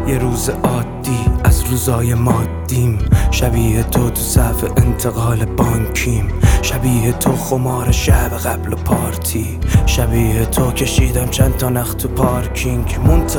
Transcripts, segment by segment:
یه روز عادی از روزای مادیم، شبیه تو صف انتقال بانکیم، شبیه تو خمار شب قبل و پارتی، شبیه تو کشیدم چند تا نخ تو پارکینگ.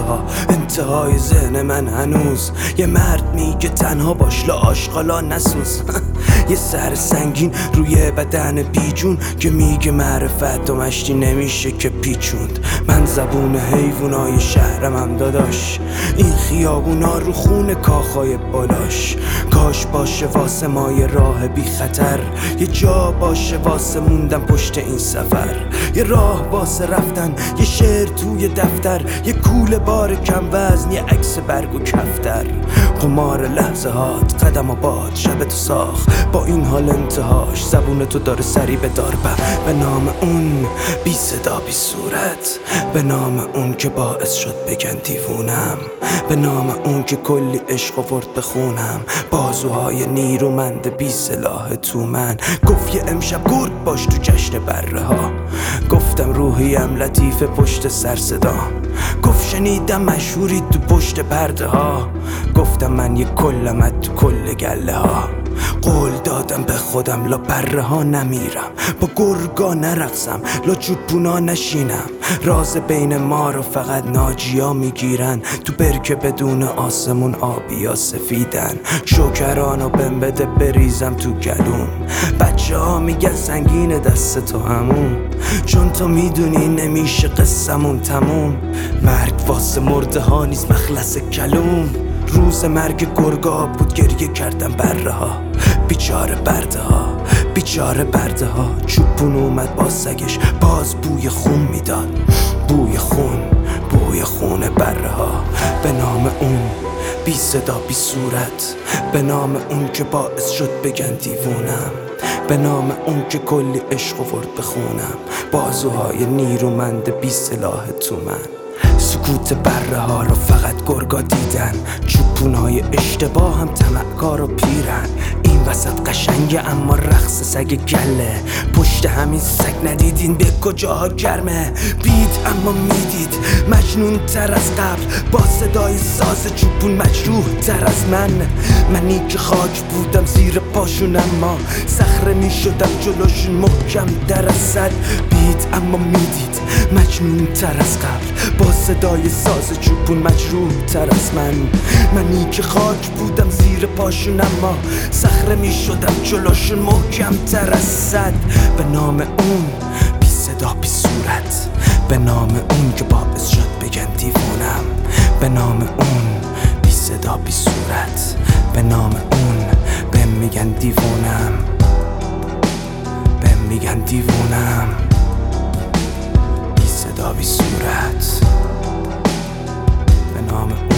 انتهای ذهن من هنوز یه مرد میگه تنها باش لا آشغالا نسوز. یه سر سنگین روی بدن بیجون که میگه معرفت و مشتی نمیشه که پیچوند. من زبون حیوانای شهرم هم داداش، این خیابونا رو خون کاخای بالاش. کاش باشه واسه ما یه راه بی خطر، یه جا باشه واسه موندن پشت این سفر، یه راه واسه رفتن، یه شعر توی دفتر، یه کوله بار کم وزن، یه عکس برگ و کفتر. قمار لحظه هات قدم آباد شب تو ساخ، با این حال انتهاش زبون تو داره سری به دار. به نام اون بی صدا بی صورت، به نام اون که باعث شد بگن دیوونم، به نام اون که کلی عشق آورد بخونم. بازوهای نیرومند بی سلاح تو من گفت یه امشب گرگ باش تو جشن بره ها. گفتم روحیم لطیف پشت سر صدا، گفت شنیدم مشهوری تو پشت پرده ها. گفتم من یه کلمت تو کل گله ها. قول دادم به خودم لا بره ها نمیرم، با گرگا نرقصم، لا چوپونا نشینم. راز بین ما رو فقط ناجیا میگیرن، تو برکه بدون آسمون آبیا سفیدن. شکرانو بهم بده بریزم تو گلوم، بچه ها میگن سنگین دست تو همون، چون تو میدونی نمیشه قصمون تموم. مرگ واسه مرده ها نیست مخلص کلوم. روز مرگ گرگا بود گریه کردم بره ها، بیچاره برده ها، بیچاره برده ها. چوپون اومد با سگش باز بوی خون میداد، بوی خون، بوی خون بره ها. به نام اون بی صدا بی صورت، به نام اون که باعث شد بگن دیوونم، به نام اون که کلی عشق آورد بخونم. بازوهای نیرومند بی سلاح تو من. سکوت بره ها رو فقط گرگا دیدن، چوپونای اشتباه هم طمعکار و پیرن. این وسط قشنگه اما رقص سگ گله، پشت همین سگ ندیدین به کجاها گرمه. بید اما میدید مجنون تر از قبل، با صدای ساز چوپون مجروح تر از منی که خاک بودم زیر پاشون، اما صخره میشدم جلوشون محکم در از صد. بید اما میدید مجنون تر از قبل، با صدای ساز چوپون مجروح تر از منی که خاک بودم زیر پاشون، اما صخره میشدم جلوشون محکم تر از صد. به نام اون بی صدا بی صورت، به نام اون که باعث شد بگن دیوونم، به نام اون بی صدا بی صورت، به نام اون بهم میگن دیوونم، بهم میگن دیوونم. بی صدا بی صورت، به نام اون